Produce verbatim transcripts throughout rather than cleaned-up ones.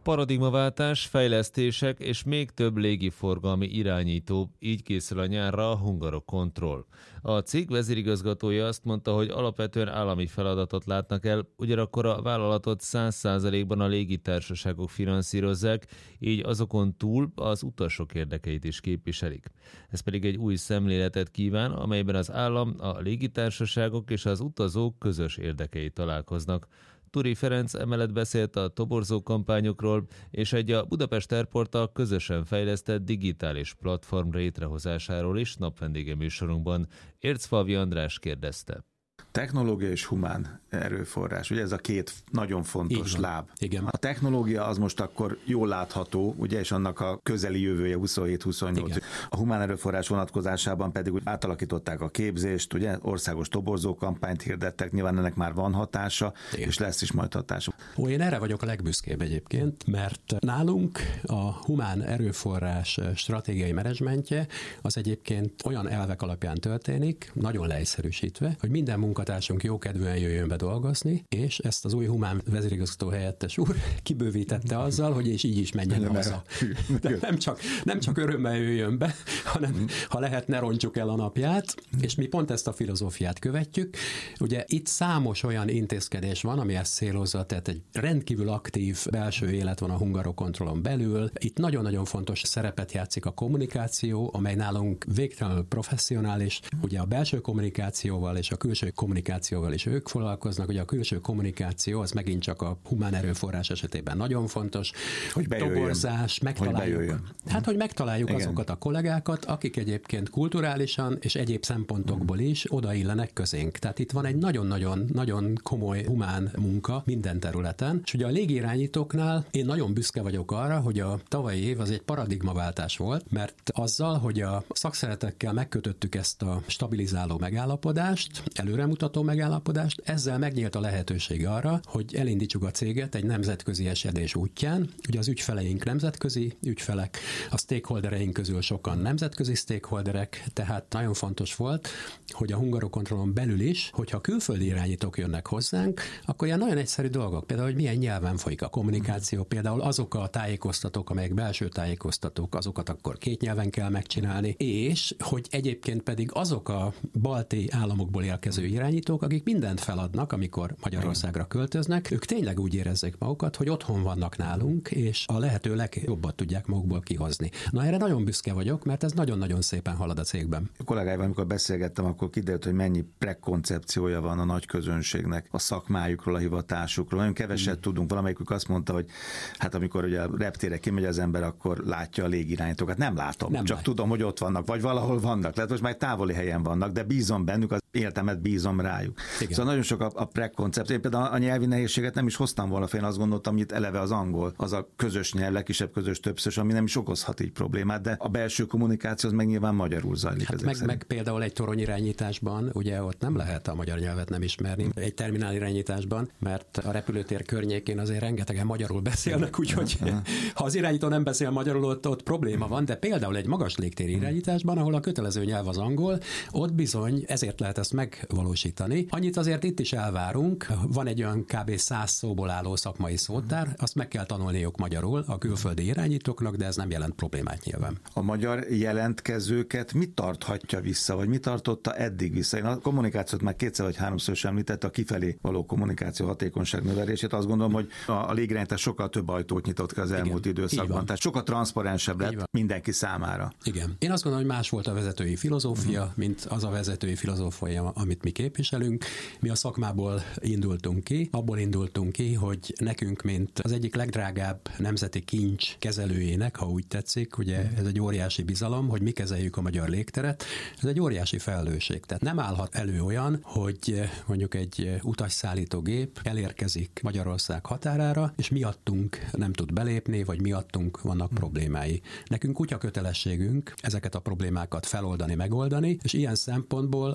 Paradigmaváltás, fejlesztések és még több légiforgalmi irányító, így készül a nyárra a Hungarocontrol. A cég vezérigazgatója azt mondta, hogy alapvetően állami feladatot látnak el, ugyanakkor a vállalatot száz százalékban a légitársaságok finanszírozzák, így azokon túl az utasok érdekeit is képviselik. Ez pedig egy új szemléletet kíván, amelyben az állam, a légitársaságok és az utazók közös érdekei találkoznak. Turi Ferenc emellett beszélt a toborzó kampányokról, és egy a Budapest Airporttal közösen fejlesztett digitális platform létrehozásáról is napvendége műsorunkban. Ércfalvi András kérdezte. Technológia és humán erőforrás, ugye ez a két nagyon fontos láb. Igen. A technológia az most akkor jól látható, ugye, és annak a közeli jövője huszonhét huszonnyolc. Igen. A humán erőforrás vonatkozásában pedig úgy átalakították a képzést, ugye, országos toborzó kampányt hirdettek, nyilván ennek már van hatása, igen, és lesz is majd hatása. Ó, én erre vagyok a legbüszkébb egyébként, mert nálunk a humán erőforrás stratégiai menedzsmentje az egyébként olyan elvek alapján történik, nagyon leegyszerűsítve, hogy minden munkatársunk jókedvűen jöjjön be dolgozni, és ezt az új humán vezérigazgató helyettes úr kibővítette azzal, hogy és így is menjen haza. De nem csak, nem csak örömmel jöjjön be, hanem ha lehet, ne rontsuk el a napját, és mi pont ezt a filozófiát követjük. Ugye itt számos olyan intézkedés van, ami ezt célozza, tehát egy rendkívül aktív belső élet van a Hungarocontrolon belül. Itt nagyon-nagyon fontos szerepet játszik a kommunikáció, amely nálunk végtelenül professzionális. Ugye a belső kommunikációval és a külső kommunikációval is ők foglalkoznak, ugye a külső kommunikáció az megint csak a humán erőforrás esetében nagyon fontos. Hogy bejöjjön. Toborzás, megtaláljuk. Hogy hát, hogy megtaláljuk igen, azokat a kollégákat, akik egyébként kulturálisan és egyéb szempontokból is odaillenek közénk. Tehát itt van egy nagyon-nagyon nagyon komoly humán munka minden területen, és ugye a légirányítóknál én nagyon büszke vagyok arra, hogy a tavalyi év az egy paradigmaváltás volt, mert azzal, hogy a szakszervezetekkel megkötöttük ezt a stabilizáló megállapodást, előremutató megállapodást, ezzel megnyílt a lehetőség arra, hogy elindítsuk a céget egy nemzetközi esedés útján. Ugye az ügyfeleink nemzetközi ügyfelek, a stakeholdereink közül sokan nemzetközi stakeholderek, tehát nagyon fontos volt, hogy a Hungarocontrolon belül is, hogyha külföldi irányítók jönnek hozzánk, akkor ilyen nagyon egyszerű dolgok, például, hogy milyen nyelven folyik a kommunikáció, például azok a tájékoztatók, amelyek belső tájékoztatók, azokat akkor két nyelven kell megcsinálni, és hogy egyébként pedig azok a balti államokból érkező irányítók, akik mindent feladnak, amikor Magyarországra költöznek, ők tényleg úgy érezzék magukat, hogy otthon vannak nálunk, és a lehető legjobbat tudják magukból kihozni. Na, erre nagyon büszke vagyok, mert ez nagyon-nagyon szépen halad a cégben. A kollégáival, amikor beszélgettem, akkor kiderült, hogy mennyi prekoncepciója van a nagy közönségnek a szakmájukról, a hivatásukról. Nagyon keveset hmm. tudunk. Valamelyikük azt mondta, hogy hát amikor ugye a reptére kimegy az ember, akkor látja a légirányítókat. Nem látom, nem csak lát. Tudom, hogy ott vannak, vagy valahol vannak. Lehet, most már távoli helyen vannak, de bízom bennük, az életemet bízom rájuk. Igen. Szóval nagyon sok a, a prekoncepció. Én például a nyelvi nehézséget nem is hoztam volna fel, én azt gondoltam, hogy itt eleve az angol, az a közös nyelv, legkisebb közös többször, ami nem is okozhat így problémát, de a belső kommunikáció az meg nyilván magyarul zajlik. Hát meg, meg például egy toronyirányításban, ugye ott nem lehet a magyar nyelvet nem ismerni, egy terminálirányításban, mert a repülőtér környékén azért rengetegen magyarul beszélnek, úgyhogy ha az irányító nem beszél magyarul, ott, ott probléma van, de például egy magas légtéri irányításban, ahol a kötelező nyelv az angol, ott bizony ezért lehet ezt megvalósítani. Annyit azért itt is elvárunk, van egy olyan kb. száz szóból álló szakmai szótár, azt meg kell tanulniuk magyarul a külföldi irányítóknak, de ez nem jelent problémát nyilván. A magyar jelentkezőket mit tarthatja vissza, vagy mit tartotta eddig vissza? Én a kommunikációt már kétszer vagy háromszor is említette, a kifelé való kommunikáció hatékonyság növelését. Azt gondolom, hogy a légirányítás sokkal több ajtót nyitott ki az elmúlt igen, időszakban. Tehát sokkal transzparensebb lett mindenki számára. Igen. Én azt gondolom, hogy más volt a vezetői filozófia, uh-huh. mint az a vezetői filozófia, amit mi képviselünk. Mi a szakmából indultunk ki, abból indultunk ki, hogy nekünk, mint az egyik legdrágább nemzeti kincs kezelőjének, ha úgy tetszik, ugye ez egy óriási bizalom, hogy mi kezeljük a magyar légteret, ez egy óriási felelősség. Tehát nem állhat elő olyan, hogy mondjuk egy utasszállító gép elérkezik Magyarország határára, és miattunk nem tud belépni, vagy miattunk vannak problémái. Nekünk kutya kötelességünk ezeket a problémákat feloldani, megoldani, és ilyen szempontból a mi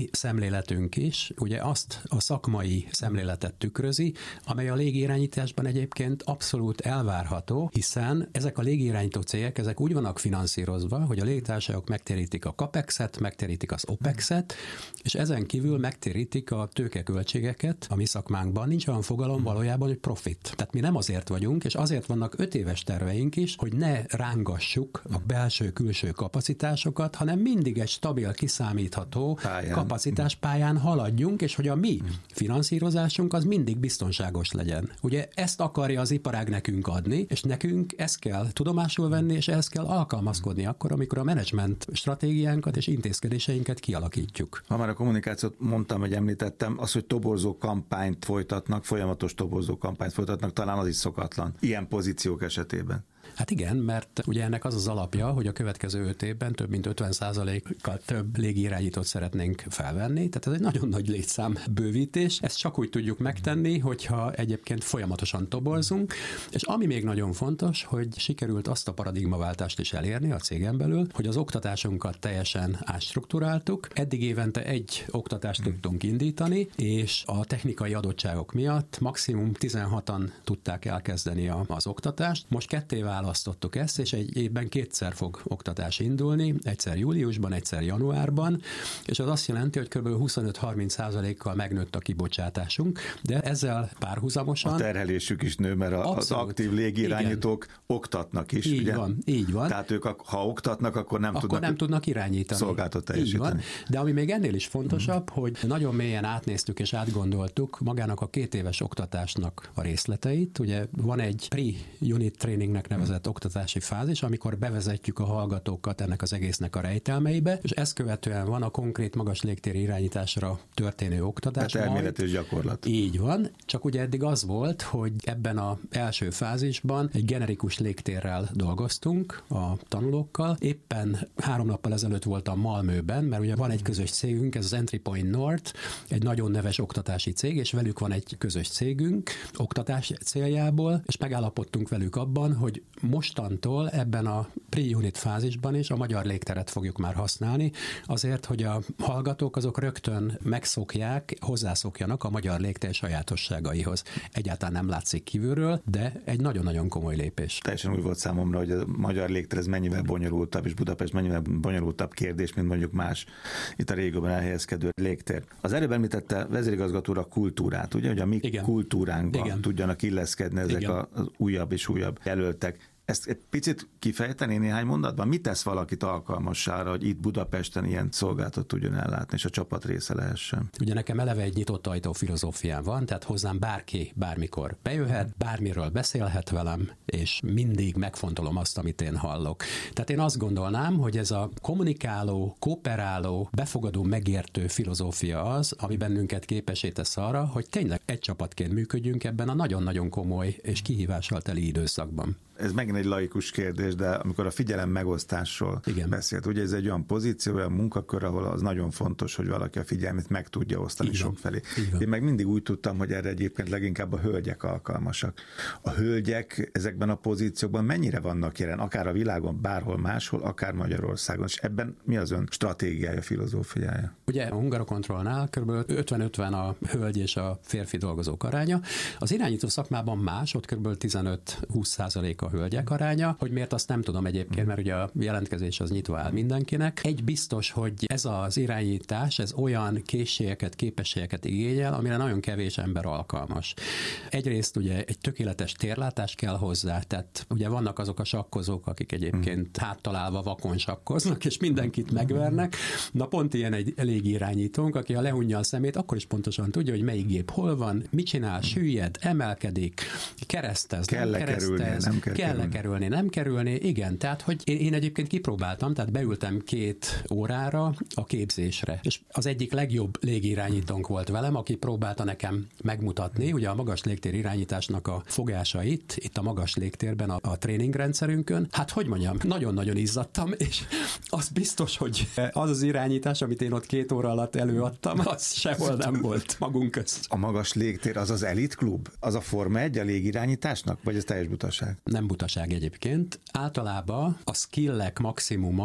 szemléletünk is ugye azt a szakmai szemléletet tükrözi, amely a légirányításban egyébként abszolút elvárható, hiszen ezek a légirányító cégek, ezek úgy vannak finanszírozva, hogy a légitársaságok megtérítik a CAPEX-et, megtérítik az OPEX-et, és ezen kívül megtérítik a tőkeköltségeket. A mi szakmánkban nincs olyan fogalom valójában, hogy profit. Tehát mi nem azért vagyunk, és azért vannak öt éves terveink is, hogy ne rángassuk a belső-külső kapacitásokat, hanem mindig egy stabil, kiszámítható pályán. kapacitáspályán haladjunk, és hogy a mi finanszírozásunk az mindig biztonságos legyen. Ugye ezt akarja az iparág nekünk adni, és nekünk ezt kell tudomásul venni, és ehhez kell alkalmazkodni akkor, amikor a menedzsment stratégiánkat és intézkedéseinket kialakítjuk. Ha már a kommunikációt mondtam, hogy említettem, az, hogy toborzó kampányt folytatnak, folyamatos toborzó kampányt folytatnak, talán az is szokatlan ilyen pozíciók esetében. Hát igen, mert ugye ennek az az alapja, hogy a következő öt évben több mint ötven százalékkal több légirányítót szeretnénk felvenni, tehát ez egy nagyon nagy létszám bővítés. Ezt csak úgy tudjuk megtenni, hogyha egyébként folyamatosan toborzunk, és ami még nagyon fontos, hogy sikerült azt a paradigmaváltást is elérni a cégen belül, hogy az oktatásunkat teljesen átstruktúráltuk. Eddig évente egy oktatást tudtunk indítani, és a technikai adottságok miatt maximum tizenhatan tudták elkezdeni az oktatást. Most ketté választottuk ezt, és egy évben kétszer fog oktatás indulni, egyszer júliusban, egyszer januárban, és az azt jelenti, hogy kb. huszonöt-harminc százalékkal megnőtt a kibocsátásunk, de ezzel párhuzamosan... A terhelésük is nő, mert abszolút, az aktív légirányítók igen. oktatnak is, így ugye? van, így van. Tehát ők, ha oktatnak, akkor nem akkor tudnak, nem tudnak irányítani. Szolgáltat teljesíteni. De ami még ennél is fontosabb, hmm. hogy nagyon mélyen átnéztük és átgondoltuk magának a két éves oktatásnak a részleteit. Ugye van egy pre-unit trainingnek nevezett oktatási fázis, amikor bevezetjük a hallgatókat ennek az egésznek a rejtelmeibe, és ezt követően van a konkrét magas légtéri irányításra történő oktatás. Tehát elmélet és gyakorlat. Így van, csak ugye eddig az volt, hogy ebben az első fázisban egy generikus légtérrel dolgoztunk a tanulókkal. Éppen három nappal ezelőtt voltam Malmöben, mert ugye van egy közös cégünk, ez az Entry Point North, egy nagyon neves oktatási cég, és velük van egy közös cégünk oktatás céljából, és megállapodtunk velük abban, hogy mostantól ebben a pre-unit fázisban is a magyar légteret fogjuk már használni, azért, hogy a hallgatók azok rögtön megszokják, hozzászokjanak a magyar légtér sajátosságaihoz. Egyáltalán nem látszik kívülről, de egy nagyon-nagyon komoly lépés. Teljesen úgy volt számomra, hogy a magyar légtér ez mennyivel bonyolultabb, és Budapest mennyivel bonyolultabb kérdés, mint mondjuk más itt a régióban elhelyezkedő légtér. Az előbb említette vezérigazgatóra a kultúrát, ugye, hogy a mi Igen. kultúránkban Igen. tudjanak illeszkedni ezek Igen. az újabb és újabb jelöltek. Ezt egy picit kifejteni néhány mondatban? Mit tesz valakit alkalmassára, hogy itt Budapesten ilyen szolgáltat tudjon ellátni, és a csapat része lehessen? Ugye nekem eleve egy nyitott ajtó filozófiám van, tehát hozzám bárki bármikor bejöhet, bármiről beszélhet velem, és mindig megfontolom azt, amit én hallok. Tehát én azt gondolnám, hogy ez a kommunikáló, kooperáló, befogadó, megértő filozófia az, ami bennünket képessé tesz arra, hogy tényleg egy csapatként működjünk ebben a nagyon-nagyon komoly és kihívással teli időszakban. Ez megint egy laikus kérdés, de amikor a figyelem megosztásról Igen. beszélt, ugye ez egy olyan pozíció, olyan munkakör, ahol az nagyon fontos, hogy valaki a figyelmét meg tudja osztani sokfelé. Én meg mindig úgy tudtam, hogy erre egyébként leginkább a hölgyek alkalmasak. A hölgyek ezekben a pozíciókban mennyire vannak jelen, akár a világon, bárhol máshol, akár Magyarországon, és ebben mi az ön stratégiája, filozófiája? Ugye a Hungarocontrolnál kb. ötven-ötven a hölgy és a férfi dolgozók aránya. Az irányító szakmában más, ott kb. tizenöt-húsz százalék a hölgyek aránya, hogy miért azt nem tudom egyébként, mert ugye a jelentkezés az nyitva áll mindenkinek. Egy biztos, hogy ez az irányítás, ez olyan készségeket, képességeket igényel, amire nagyon kevés ember alkalmas. Egyrészt ugye egy tökéletes térlátás kell hozzá, tehát ugye vannak azok a sakkozók, akik egyébként háttalálva vakon sakkoznak, és mindenkit megvernek. Na pont ilyen egy légirányítónk, aki a lehunja a szemét, akkor is pontosan tudja, hogy melyik gép hol van, mit csinál, süllyed, emelkedik, keresztez, kell nem keresztez, nem kell kell kerülni, nem kerülni, igen, tehát hogy én, én egyébként kipróbáltam, tehát beültem két órára a képzésre, és az egyik legjobb légirányítónk volt velem, aki próbálta nekem megmutatni, ugye a magas légtér irányításnak a fogásait, itt a magas légtérben a, a tréningrendszerünkön, hát hogy mondjam, nagyon-nagyon izzadtam, és az biztos, hogy az az irányítás, amit én ott két óra alatt előadtam, az sehol nem volt magunk közt. A magas légtér az az elit klub? Az a Forma egy a légirányításnak? Vagy ez teljes butaság? Nem butaság egyébként. Általában a skillek maximuma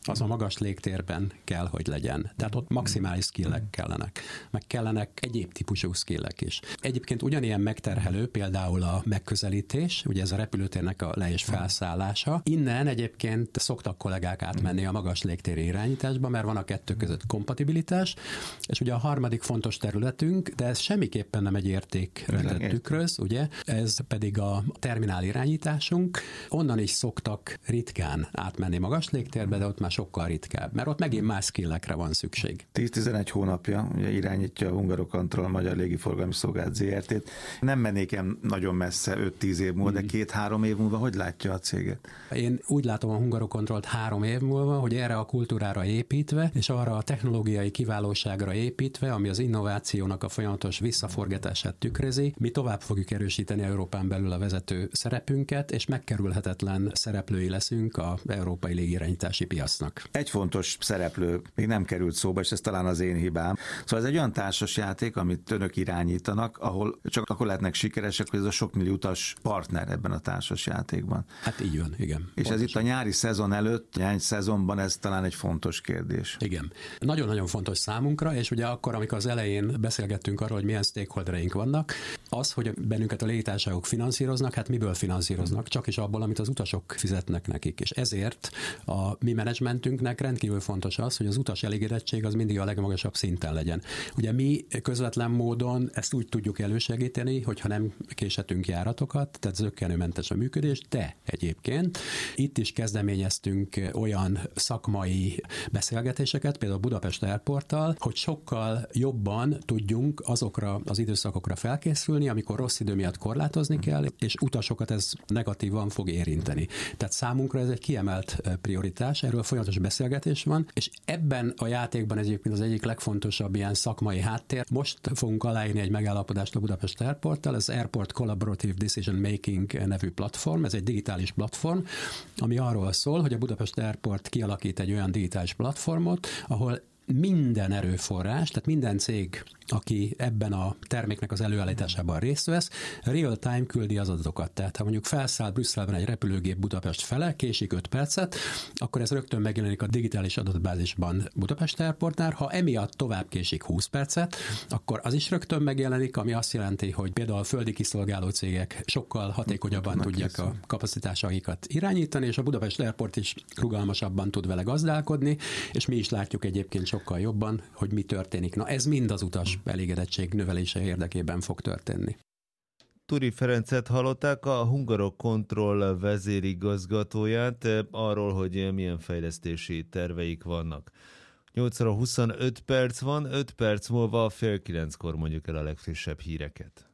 az a magas légtérben kell, hogy legyen. Tehát ott maximális skillek kellenek. Meg kellenek egyéb típusú skillek is. Egyébként ugyanilyen megterhelő például a megközelítés, ugye ez a repülőtérnek a le- és felszállása. Innen egyébként szoktak kollégák átmenni a magas légtéri irányításba, mert van a kettő között kompatibilitás, és ugye a harmadik fontos területünk, de ez semmiképpen nem egy értékrendet tükröz, ugye? Ez pedig a terminál irányításunk. Onnan is szoktak ritkán átmenni magas légtérbe, de ott már sokkal ritkább, mert ott megint más skillekre van szükség. tíz-tizenegy hónapja ugye irányítja a Hungarocontrol Magyar Légiforgalmi Szolgálat zé er té-t. Nem mennék nagyon messze öt-tíz év múlva, de két-három év múlva hogy látja a céget? Én úgy látom a Hungarocontrolt három év múlva, hogy erre a kultúrára építve, és arra a technológiai kiválóságra építve, ami az innovációnak a folyamatos visszaforgatását tükrözi, mi tovább fogjuk erősíteni Európán belül a vezető szerepünket, és megkerülhetetlen szereplői leszünk az európai légirányítási piacnak. Egy fontos szereplő még nem került szóba, és ez talán az én hibám. Szóval ez egy olyan társas játék, amit önök irányítanak, ahol csak akkor lehetnek sikeresek, hogy ez a sok millió utas partner ebben a társas játékban. Hát így van, igen. És pontosan. Ez itt a nyári szezon előtt, nyári szezonban ez talán egy fontos kérdés. Igen. Nagyon-nagyon fontos számunkra, és ugye akkor, amikor az elején beszélgettünk arról, hogy milyen stakeholdereink vannak, az, hogy bennünket a légitársaságok finanszíroznak, hát miből finanszíroznak? Csak is abból, amit az utasok fizetnek nekik. És ezért a mi menedzsmentünknek rendkívül fontos az, hogy az utas elégedettség az mindig a legmagasabb szinten legyen. Ugye mi közvetlen módon ezt úgy tudjuk elősegíteni, hogyha nem késhetünk járatokat, tehát zökkenőmentes a működés, de egyébként itt is kezdeményeztünk olyan szakmai beszélgetéseket, például Budapest Airporttal, hogy sokkal jobban tudjunk azokra az időszakokra felkészülni, amikor rossz idő miatt korlátozni kell, és utasokat ez negatívan fog érinteni. Tehát számunkra ez egy kiemelt prioritás, erről folyamatos beszélgetés van, és ebben a játékban egyébként az egyik legfontosabb ilyen szakmai háttér. Most fogunk aláírni egy megállapodást a Budapest Airporttal, ez Airport Collaborative Decision Making nevű platform, ez egy digitális platform, ami arról szól, hogy a Budapest Airport kialakít egy olyan digitális platformot, ahol minden erőforrás, tehát minden cég, aki ebben a terméknek az előállításában részt vesz, real-time küldi az adatokat. Tehát ha mondjuk felszáll Brüsszelben egy repülőgép Budapest fele, késik öt percet, akkor ez rögtön megjelenik a digitális adatbázisban Budapest Airportnál. Ha emiatt tovább késik húsz percet, akkor az is rögtön megjelenik, ami azt jelenti, hogy például a földi kiszolgáló cégek sokkal hatékonyabban tudják készül. a kapacitásaikat irányítani, és a Budapest Airport is rugalmasabban tud vele gazdálkodni, és mi is látjuk egyébként sokkal jobban, hogy mi történik. Na ez mind az utas elégedettség növelése érdekében fog történni. Turi Ferencet hallották, a Hungarocontrol vezérigazgatóját, arról, hogy milyen fejlesztési terveik vannak. nyolc óra huszonöt perc van, öt perc múlva fél kilenckor mondjuk el a legfrissebb híreket.